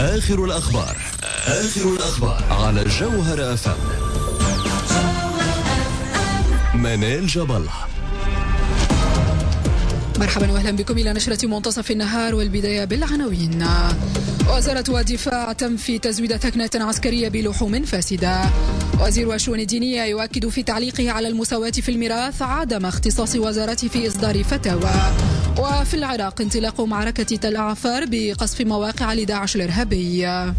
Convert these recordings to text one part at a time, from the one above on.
آخر الأخبار على جوهر FM. منال جبل. مرحبا واهلا بكم الى نشرة منتصف النهار، والبداية بالعناوين. وزارة الدفاع تنفي تزويد ثكنة عسكرية بلحوم فاسدة. وزير الشؤون الدينية يؤكد في تعليقه على المساواة في الميراث عدم اختصاص وزارته في إصدار فتاوى. وفي العراق انطلاق معركة تل عفار بقصف مواقع لداعش الإرهابي.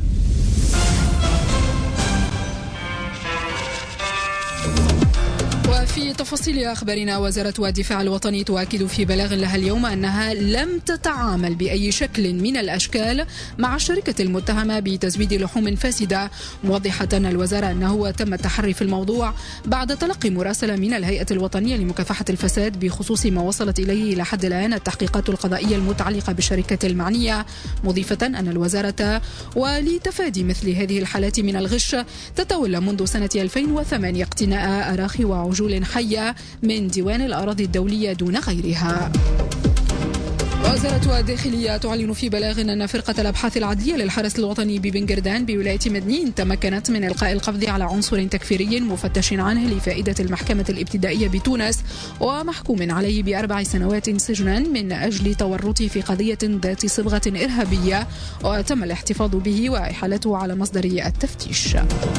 وفي تفاصيل أخبارنا، وزارة الدفاع الوطني تؤكد في بلاغ لها اليوم أنها لم تتعامل بأي شكل من الأشكال مع الشركة المتهمة بتزويد لحوم فاسدة، موضحة الوزارة أنه تم التحري في الموضوع بعد تلقي مراسلة من الهيئة الوطنية لمكافحة الفساد بخصوص ما وصلت إليه إلى حد الآن التحقيقات القضائية المتعلقة بالشركة المعنية، مضيفة أن الوزارة ولتفادي مثل هذه الحالات من الغش تتولى منذ سنة 2008 اقتناء أراخي وعجول حية من ديوان الأراضي الدولية دون غيرها. وزارة الداخلية تعلن في بلاغ أن فرقة الأبحاث العدلية للحرس الوطني ببنجردان بولاية مدنين تمكنت من إلقاء القبض على عنصر تكفيري مفتش عنه لفائدة المحكمة الابتدائية بتونس، ومحكوم عليه ب4 سنوات سجنا من أجل تورطه في قضية ذات صبغة إرهابية، وتم الاحتفاظ به وإحالته على مصدر التفتيش.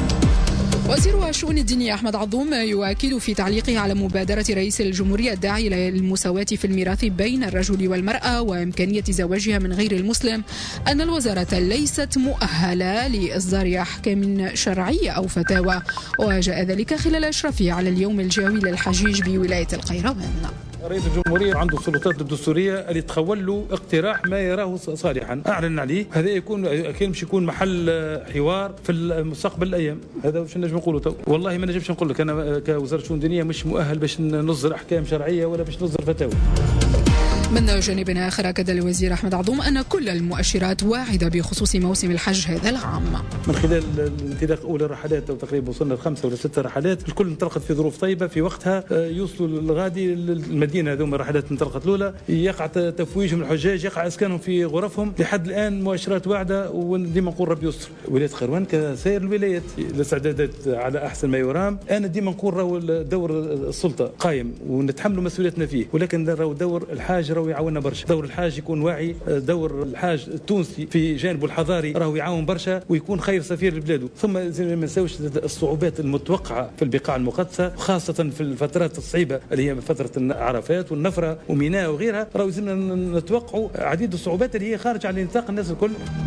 وزير الشؤون الدينية أحمد عضوم يؤكد في تعليقه على مبادرة رئيس الجمهورية الداعي للمساواة في الميراث بين الرجل والمرأة وإمكانية زواجها من غير المسلم أن الوزارة ليست مؤهلة لإصدار أحكام شرعية أو فتاوى، وجاء ذلك خلال إشرافه على اليوم الجوي للحجيج بولاية القيروان. رئيس الجمهورية عنده السلطات الدستورية اللي تخول له اقتراح ما يراه صالحا أعلن عليه، هذا يكون أكيد مش يكون محل حوار في المستقبل الأيام. هذا واش نجم نقوله تو، والله ما نجمش نقول لك أنا كوزارة شؤون دينية مش مؤهل باش نصدر أحكام شرعية ولا باش نصدر فتاوى. من جانب آخر أكد الوزير أحمد عضوم أن كل المؤشرات واعدة بخصوص موسم الحج هذا العام. من خلال الانطلاق أولى الرحلات أو تقريبا وصلنا ل5 ولا 6 رحلات، الكل انطلقت في ظروف طيبة في وقتها، يوصلوا الغادي المدينة هذوما الرحلات انطلقت الأولى، يقع تفويجهم الحجاج، يقع إسكانهم في غرفهم، لحد الآن مؤشرات واعدة، وديما نقول ربي يستر. ولاية قيروان كسائر الولايات الاستعدادات على أحسن ما يرام. أنا ديما نقول راهو دور السلطة قائم ونتحملوا مسؤوليتنا فيه، ولكن راهو دور الحاج راهو يعاوننا برشا. دور الحاج يكون واعي، دور الحاج التونسي في جانبه الحضاري راهو يعاون برشا ويكون خير سفير لبلاده. ثم زي ما نساوش الصعوبات المتوقعة في البقاع المقدسة، خاصة في الفترات الصعيبة اللي هي فترة عرفات والنفرة وميناء وغيرها، راهو لازمنا نتوقعوا عديد الصعوبات اللي هي خارج على نطاق الناس الكل.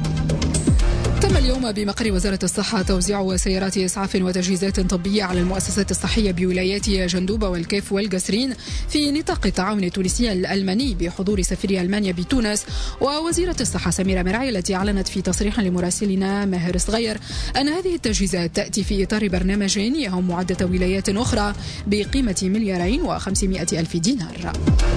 تم اليوم بمقر وزارة الصحة توزيع سيارات إسعاف وتجهيزات طبية على المؤسسات الصحية بولايات جندوبة والكيف والقصرين في نطاق التعاون التونسي الألماني بحضور سفير ألمانيا بتونس. ووزيرة الصحة سميرة مرعي التي أعلنت في تصريح لمراسلنا ماهر صغير أن هذه التجهيزات تأتي في إطار برنامج يهم عدة ولايات أخرى بقيمة 2,500,000 دينار.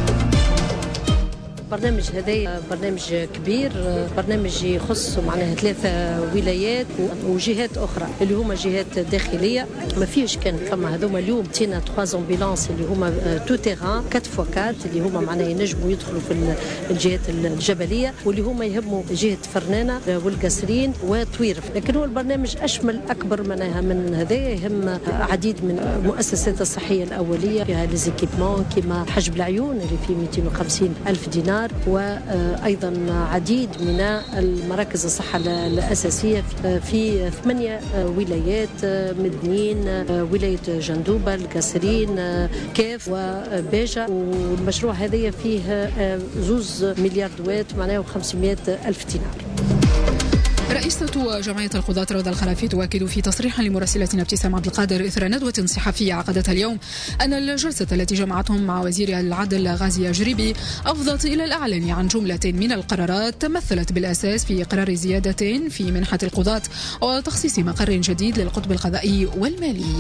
برنامج هذا برنامج كبير، برنامج يخص معناها 3 ولايات وجهات اخرى اللي هما جهات داخليه. ما فيش كان فما هذوما اليوم تينا 3 امبيلانس اللي هما تو تيران 4x4 اللي هما معناها ينجموا يدخلوا في الجهات الجبليه، واللي هما يهموا جهه فرنانه والقصرين وطويرف. لكن هو البرنامج اشمل اكبر معناها من هذا، يهم عديد من المؤسسات الصحيه الاوليه فيها ليزيكيبمون كما حجب العيون اللي فيه 250,000 دينار، وأيضا عديد من المراكز الصحة الأساسية في 8 ولايات: مدنين، ولاية جندوبة، القصرين، كيف وباجة. والمشروع هذا فيه 2 مليار دوات معناه و500,000 دينار. رئيسة جمعية القضاة روضة الخلافي تؤكد في تصريح لمراسلتنا ابتسام عبد القادر إثر ندوة صحفية عقدتها اليوم أن الجلسة التي جمعتهم مع وزير العدل غازي جريبي أفضت إلى الإعلان عن جملة من القرارات تمثلت بالأساس في قرار زيادة في منحة القضاة وتخصيص مقر جديد للقطب القضائي والمالي.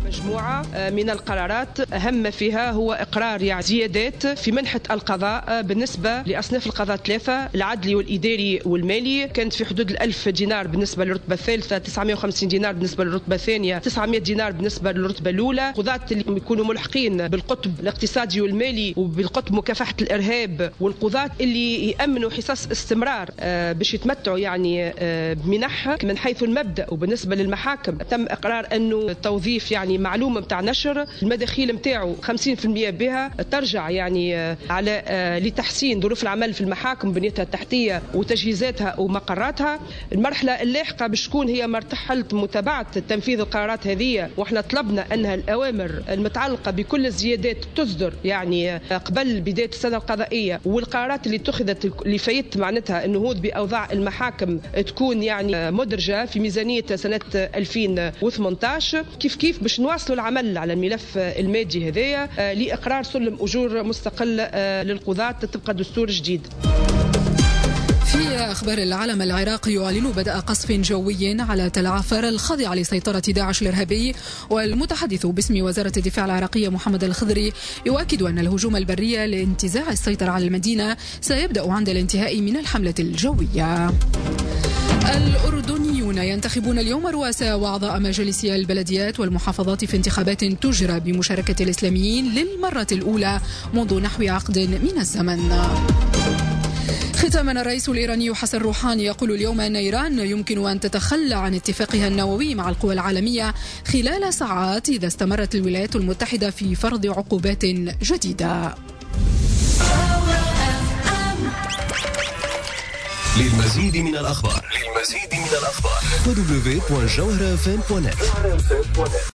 مجموعة من القرارات أهم فيها هو إقرار يعني زيادات في منحة القضاء بالنسبة لأصناف القضاء 3: العدلي والإداري والمالي، كانت في حدود 1000 دينار بالنسبة للرتبة الثالثة، 950 دينار بالنسبة للرتبة الثانية، 900 دينار بالنسبة للرتبة الأولى. قضاة اللي يكونوا ملحقين بالقطب الاقتصادي والمالي وبالقطب مكافحة الإرهاب، والقضاة اللي يأمنوا حصص استمرار باش يتمتعوا يعني بمنح. من حيث المبدأ وبالنسبة للمحاكم تم إقرار أنه توظيف يعني معلومة متاع نشر المداخيل متاعه 50% بها ترجع يعني على لتحسين ظروف العمل في المحاكم، بنيتها التحتية وتجهيزاتها ومقراتها. المرحلة اللاحقة باش تكون هي مرحلة متابعة تنفيذ القرارات هذه، واحنا طلبنا أنها الأوامر المتعلقة بكل الزيادات تصدر يعني قبل بداية السنة القضائية، والقرارات اللي اتخذت لفايت معناتها النهوض بأوضاع المحاكم تكون يعني مدرجة في ميزانية سنة 2018. كيف باش نواصلوا العمل على الملف المادي هذايا لإقرار سلم أجور مستقل للقضاة طبق دستور جديد. في أخبار العالم، العراق يعلن بدء قصف جوي على تل عفر الخاضعة لسيطرة داعش الإرهابي، والمتحدث باسم وزارة الدفاع العراقية محمد الخضري يؤكد أن الهجوم البري لانتزاع السيطرة على المدينة سيبدأ عند الانتهاء من الحملة الجوية. الأردنيون ينتخبون اليوم رؤساء وأعضاء مجالس البلديات والمحافظات في انتخابات تجرى بمشاركة الإسلاميين للمرة الأولى منذ نحو عقد من الزمن. ختاما، الرئيس الإيراني حسن روحاني يقول اليوم أن إيران يمكن أن تتخلى عن اتفاقها النووي مع القوى العالمية خلال ساعات إذا استمرت الولايات المتحدة في فرض عقوبات جديدة. للمزيد من الأخبار www.jawharafm.net